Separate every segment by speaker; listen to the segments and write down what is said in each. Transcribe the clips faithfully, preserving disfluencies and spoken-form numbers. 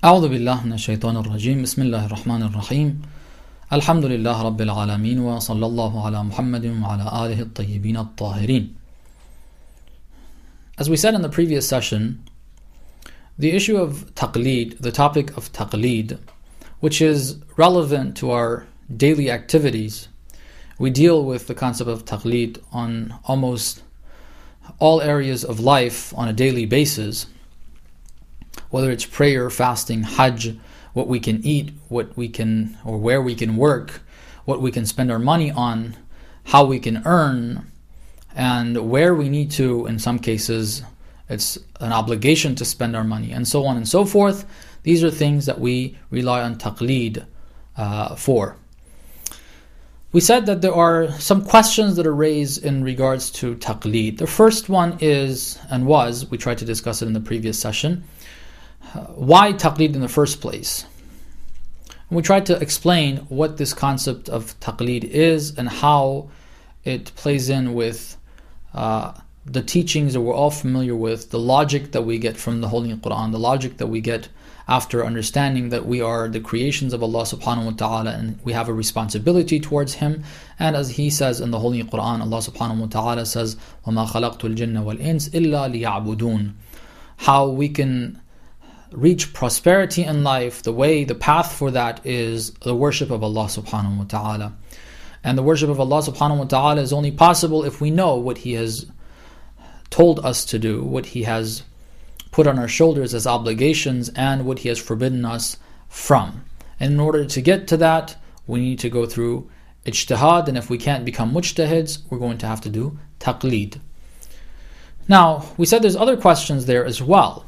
Speaker 1: أعوذ بالله من الشيطان الرجيم بسم الله الرحمن الرحيم الحمد لله رب العالمين وصلى الله على محمد وعلى آله الطيبين الطاهرين. As we said in the previous session, the issue of taqleed, the topic of taqleed, which is relevant to our daily activities, we deal with the concept of taqleed on almost all areas of life on a daily basis, whether it's prayer, fasting, hajj, what we can eat, what we can, or where we can work, what we can spend our money on, how we can earn, and where we need to, in some cases, it's an obligation to spend our money, and so on and so forth. These are things that we rely on taqleed uh, for. We said that there are some questions that are raised in regards to taqleed. The first one is, and was, we tried to discuss it in the previous session, uh, why taqleed in the first place? And we tried to explain what this concept of taqleed is and how it plays in with uh, the teachings that we're all familiar with, the logic that we get from the Holy Quran, the logic that we get after understanding that we are the creations of Allah subhanahu wa ta'ala and we have a responsibility towards Him. And as He says in the Holy Quran, Allah subhanahu wa ta'ala says, وَمَا خَلَقْتُ الْجِنَّ وَالْإِنسِ إِلَّا لِيَعْبُدُونَ. How we can reach prosperity in life, the way, the path for that is the worship of Allah subhanahu wa ta'ala. And the worship of Allah subhanahu wa ta'ala is only possible if we know what He has told us to do, what He has put on our shoulders as obligations, and what He has forbidden us from. And in order to get to that, we need to go through ijtihad, and if we can't become mujtahids, we're going to have to do taqleed. Now, we said there's other questions there as well.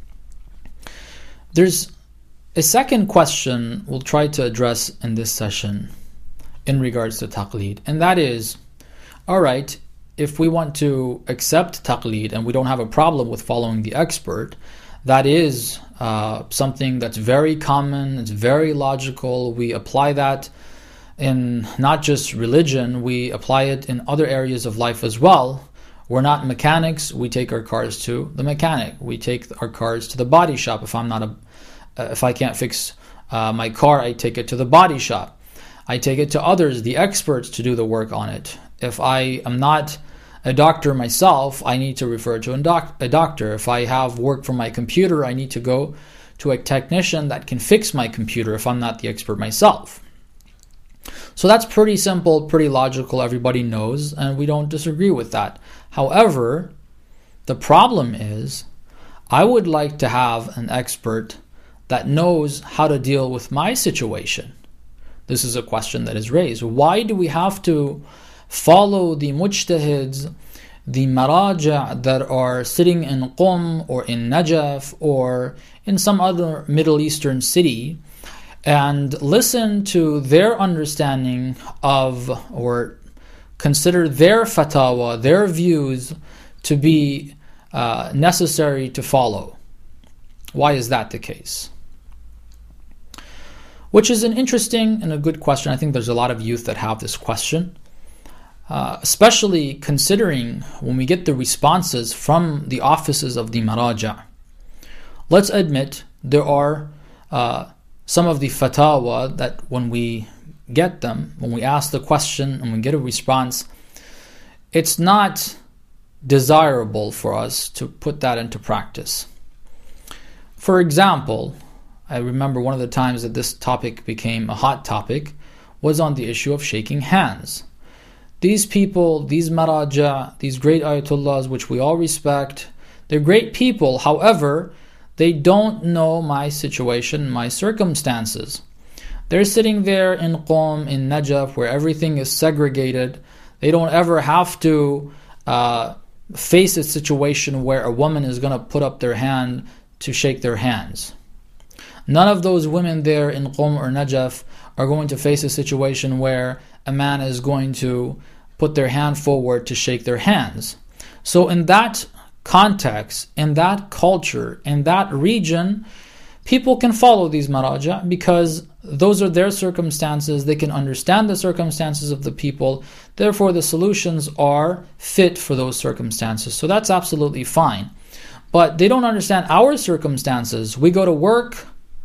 Speaker 1: There's a second question we'll try to address in this session in regards to taqleed, and that is, alright, if we want to accept taqleed and we don't have a problem with following the expert, that is uh, something that's very common, it's very logical. We apply that in not just religion, we apply it in other areas of life as well. We're not mechanics, we take our cars to the mechanic. We take our cars to the body shop. If I'm not a, uh, if I can't fix uh, my car, I take it to the body shop. I take it to others, the experts, to do the work on it. If I am not a doctor myself, I need to refer to a, doc- a doctor. If I have work from my computer, I need to go to a technician that can fix my computer if I'm not the expert myself. So that's pretty simple, pretty logical, everybody knows, and we don't disagree with that. However, the problem is, I would like to have an expert that knows how to deal with my situation. This is a question that is raised. Why do we have to follow the mujtahids, the maraja that are sitting in Qum or in Najaf or in some other Middle Eastern city and listen to their understanding of, or consider their fatwa, their views to be uh, necessary to follow? Why is that the case? Which is an interesting and a good question. I think there's a lot of youth that have this question. Uh, especially considering when we get the responses from the offices of the maraja. Let's admit there are uh, some of the fatwa that when we get them, when we ask the question and we get a response, it's not desirable for us to put that into practice. For example, I remember one of the times that this topic became a hot topic was on the issue of shaking hands. These people, these maraja, these great ayatollahs, which we all respect, they're great people. However, they don't know my situation, my circumstances. They're sitting there in Qom, in Najaf, where everything is segregated. They don't ever have to uh, face a situation where a woman is going to put up their hand to shake their hands. None of those women there in Qom or Najaf are going to face a situation where a man is going to put their hand forward to shake their hands. So in that context, in that culture, in that region, people can follow these maraja because those are their circumstances. They can understand the circumstances of the people. Therefore, the solutions are fit for those circumstances. So that's absolutely fine. But they don't understand our circumstances. We go to work,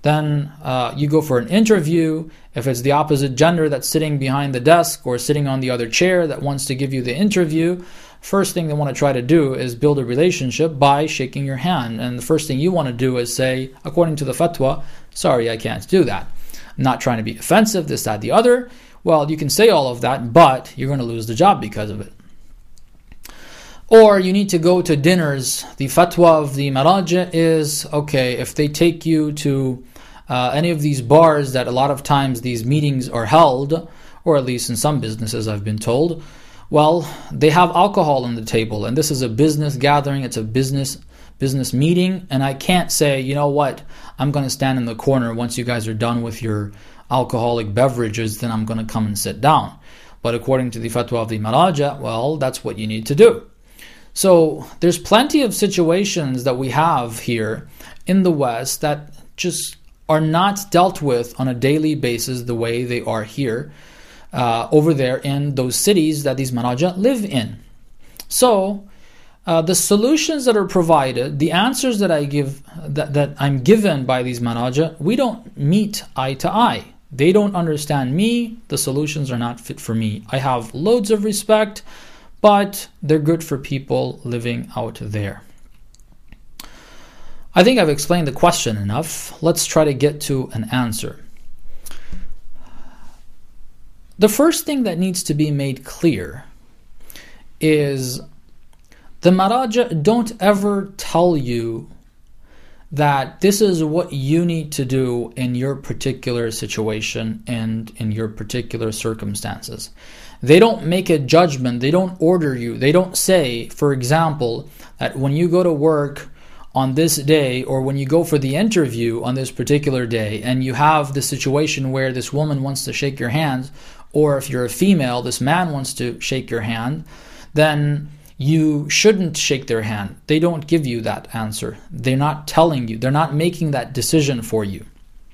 Speaker 1: then uh, you go for an interview. If it's the opposite gender that's sitting behind the desk or sitting on the other chair that wants to give you the interview, first thing they want to try to do is build a relationship by shaking your hand. And the first thing you want to do is say, according to the fatwa, sorry, I can't do that. I'm not trying to be offensive, this, that, the other. Well, you can say all of that, but you're going to lose the job because of it. Or you need to go to dinners. The fatwa of the maraja is, okay, if they take you to uh, any of these bars that a lot of times these meetings are held, or at least in some businesses I've been told, well, they have alcohol on the table, and this is a business gathering, it's a business business meeting, and I can't say, you know what, I'm going to stand in the corner once you guys are done with your alcoholic beverages, then I'm going to come and sit down. But according to the fatwa of the maraja, well, that's what you need to do. So there's plenty of situations that we have here in the West that just are not dealt with on a daily basis the way they are here uh, over there in those cities that these maraja live in. So uh, the solutions that are provided, the answers that I give, that, that I'm given by these maraja, we don't meet eye to eye. They don't understand me. The solutions are not fit for me. I have loads of respect, but they're good for people living out there. I think I've explained the question enough. Let's try to get to an answer. The first thing that needs to be made clear is the maraja don't ever tell you that this is what you need to do in your particular situation and in your particular circumstances. They don't make a judgment. They don't order you. They don't say, for example, that when you go to work on this day or when you go for the interview on this particular day and you have the situation where this woman wants to shake your hand, or if you're a female, this man wants to shake your hand, then you shouldn't shake their hand. They don't give you that answer. They're not telling you. They're not making that decision for you.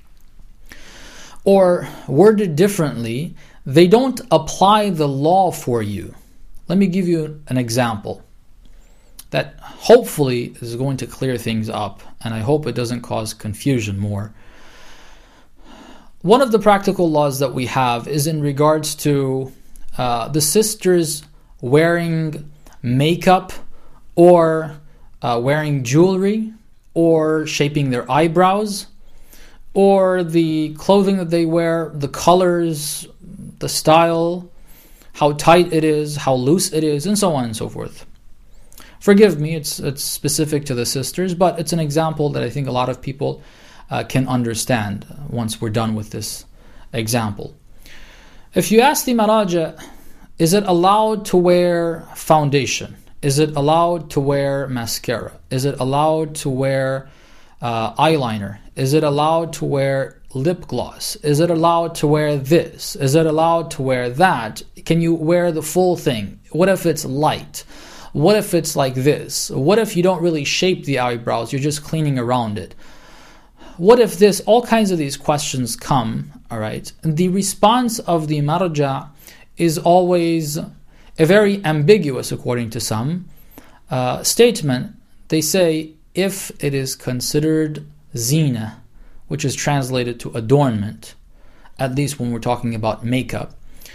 Speaker 1: Or worded differently, they don't apply the law for you. Let me give you an example that hopefully is going to clear things up, and I hope it doesn't cause confusion more. One of the practical laws that we have is in regards to uh, the sisters wearing makeup or uh, wearing jewelry or shaping their eyebrows, or the clothing that they wear, the colors, the style, how tight it is, how loose it is, and so on and so forth. Forgive me, it's it's specific to the sisters, but it's an example that I think a lot of people uh, can understand once we're done with this example. If you ask the maraja, is it allowed to wear foundation? Is it allowed to wear mascara? Is it allowed to wear uh, eyeliner? Is it allowed to wear lip gloss? Is it allowed to wear this? Is it allowed to wear that? Can you wear the full thing? What if it's light? What if it's like this? What if you don't really shape the eyebrows? You're just cleaning around it. What if this? All kinds of these questions come, all right? And the response of the marja is always a very ambiguous, according to some, uh, statement. They say, if it is considered zina, which is translated to adornment, at least when we're talking about makeup.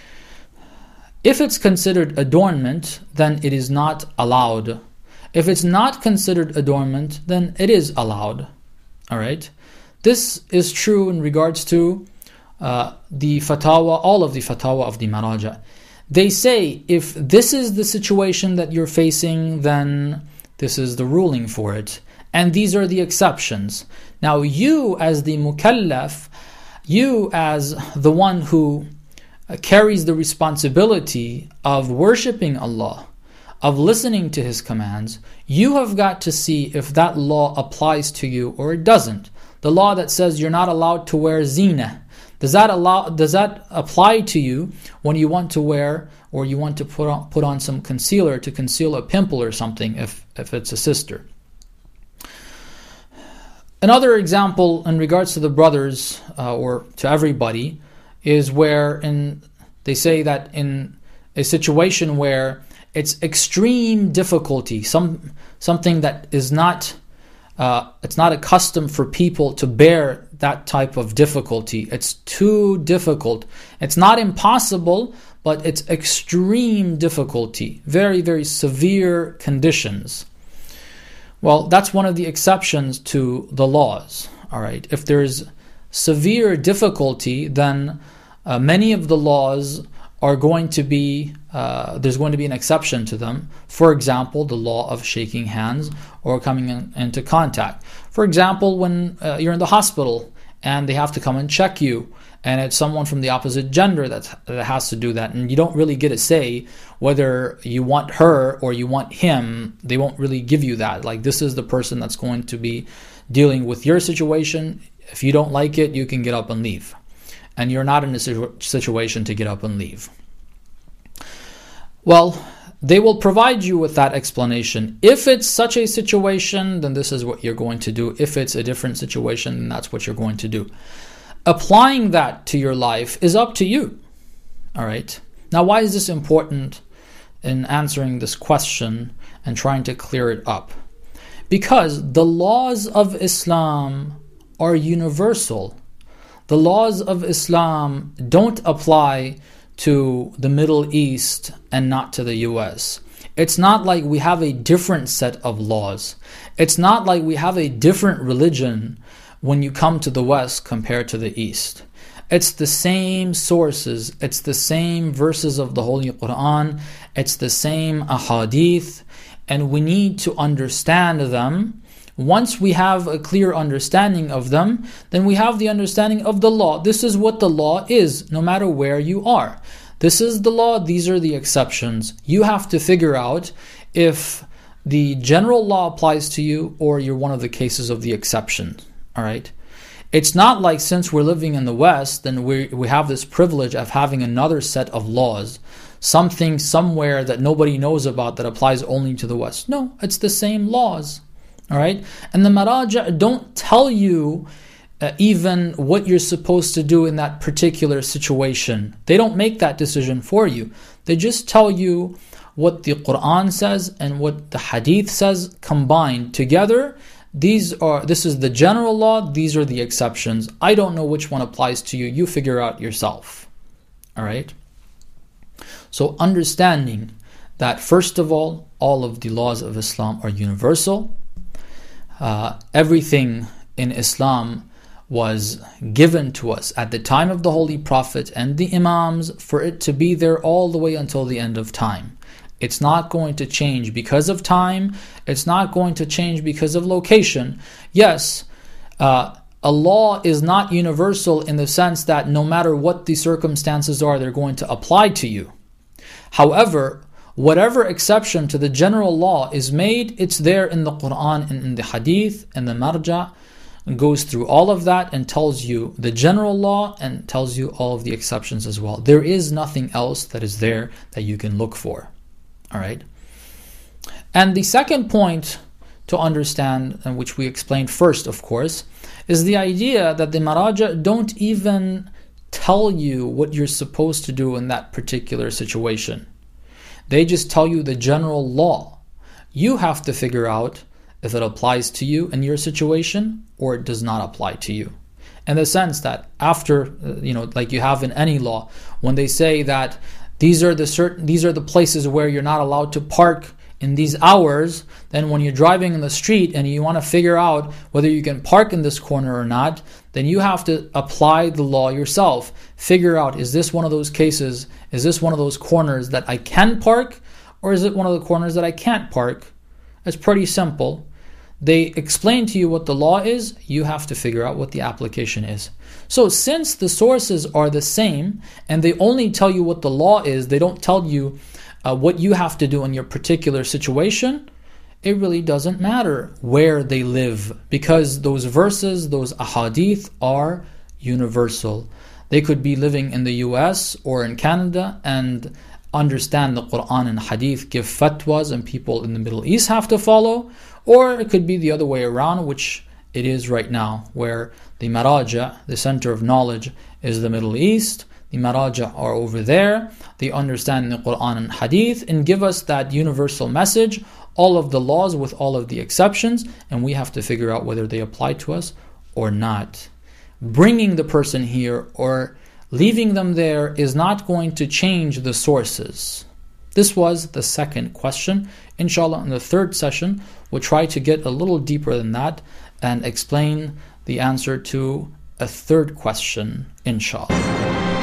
Speaker 1: If it's considered adornment, then it is not allowed. If it's not considered adornment, then it is allowed. All right? This is true in regards to uh, the fatwa, all of the fatwa of the maraja. They say, if this is the situation that you're facing, then this is the ruling for it. And these are the exceptions. Now you as the mukallaf, you as the one who carries the responsibility of worshipping Allah, of listening to His commands, you have got to see if that law applies to you or it doesn't. The law that says you're not allowed to wear zina, does that allow? Does that apply to you when you want to wear or you want to put on, put on some concealer to conceal a pimple or something if, if it's a sister? Another example in regards to the brothers uh, or to everybody is where in they say that in a situation where it's extreme difficulty, some something that is not uh, it's not a custom for people to bear that type of difficulty. It's too difficult. It's not impossible, but it's extreme difficulty. Very, very severe conditions. Well, that's one of the exceptions to the laws. All right. If there's severe difficulty, then uh, many of the laws are going to be, uh, there's going to be an exception to them. For example, the law of shaking hands or coming in, into contact. For example, when uh, you're in the hospital and they have to come and check you, and it's someone from the opposite gender that's, that has to do that, and you don't really get a say whether you want her or you want him. They won't really give you that. Like, this is the person that's going to be dealing with your situation. If you don't like it, you can get up and leave. And you're not in a situation to get up and leave. Well, they will provide you with that explanation. If it's such a situation, then this is what you're going to do. If it's a different situation, then that's what you're going to do. Applying that to your life is up to you. All right. Now, why is this important in answering this question and trying to clear it up? Because the laws of Islam are universal. The laws of Islam don't apply to the Middle East and not to the U S. It's not like we have a different set of laws. It's not like we have a different religion when you come to the West compared to the East. It's the same sources. It's the same verses of the Holy Quran. It's the same ahadith. And we need to understand them. Once we have a clear understanding of them, then we have the understanding of the law. This is what the law is, no matter where you are. This is the law, these are the exceptions. You have to figure out if the general law applies to you or you're one of the cases of the exception. All right? It's not like since we're living in the West, then we we have this privilege of having another set of laws, something somewhere that nobody knows about that applies only to the West. No, it's the same laws. All right, and the Maraja don't tell you uh, even what you're supposed to do in that particular situation. They don't make that decision for you. They just tell you what the Quran says and what the Hadith says combined together. These are this is the general law. These are the exceptions. I don't know which one applies to you. You figure out yourself. All right. So understanding that first of all, all of the laws of Islam are universal. Uh, everything in Islam was given to us at the time of the Holy Prophet and the Imams for it to be there all the way until the end of time. It's not going to change because of time. It's not going to change because of location. Yes, uh, a law is not universal in the sense that no matter what the circumstances are, they're going to apply to you. However, whatever exception to the general law is made, it's there in the Quran and in the Hadith and the Marja. It goes through all of that and tells you the general law and tells you all of the exceptions as well. There is nothing else that is there that you can look for. All right. And the second point to understand, and which we explained first, of course, is the idea that the Maraja don't even tell you what you're supposed to do in that particular situation. They just tell you the general law. You have to figure out if it applies to you in your situation or it does not apply to you. In the sense that after, you know, like you have in any law, when they say that these are the certain, these are the places where you're not allowed to park in these hours, then when you're driving in the street and you want to figure out whether you can park in this corner or not, then you have to apply the law yourself. Figure out, is this one of those cases, is this one of those corners that I can park, or is it one of the corners that I can't park? It's pretty simple. They explain to you what the law is, you have to figure out what the application is. So since the sources are the same, and they only tell you what the law is, they don't tell you Uh, what you have to do in your particular situation, it really doesn't matter where they live, because those verses, those ahadith are universal. They could be living in the U S or in Canada and understand the Quran and Hadith, give fatwas, and people in the Middle East have to follow, or it could be the other way around, which it is right now, where the Maraja, the center of knowledge, is the Middle East. The Maraja are over there. They understand the Quran and Hadith and give us that universal message, all of the laws with all of the exceptions, and we have to figure out whether they apply to us or not. bringing the person here or leaving them there is not going to change the sources. This was the second question. Inshallah, in the third session, we'll try to get a little deeper than that and explain the answer to a third question, inshallah.